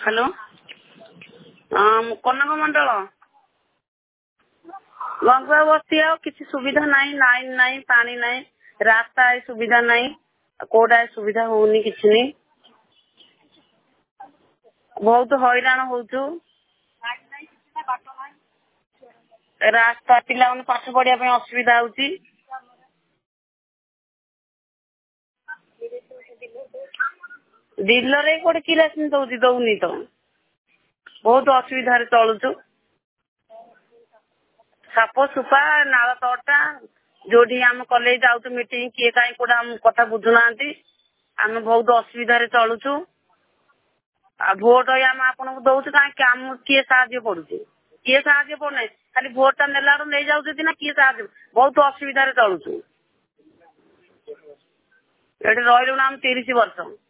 hello कनक मंडल लगवा बस्ती किसी सुविधा नहीं लाइन नहीं पानी नहीं रास्ता सुविधा नहीं कोटा सुविधा होनी किसी नहीं बहुत हैरान होचु रास्ता पिला पाठ पढ़िया असुविधा होची डिलर कोटे किरासन दौची दौनी तो बहुत असुविधा चलुचु साप सुपा नाल तटा जो आम कॉलेज जाऊँ मीटिंग किए कहीं कोटा कथा बुझुना आम बहुत असुविधा चलुचु भोट आम आपन दौचु कहीं आम किए साहय पड़ुचे किए साहय पड़ना खाली भोट टा नेला नहीं जाऊँ ना किए साहय बहुत असुविधा चलुचु ये रही आम 30 वर्ष